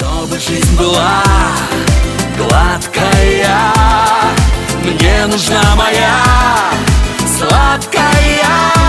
Чтобы жизнь была гладкая, мне нужна моя сладкая.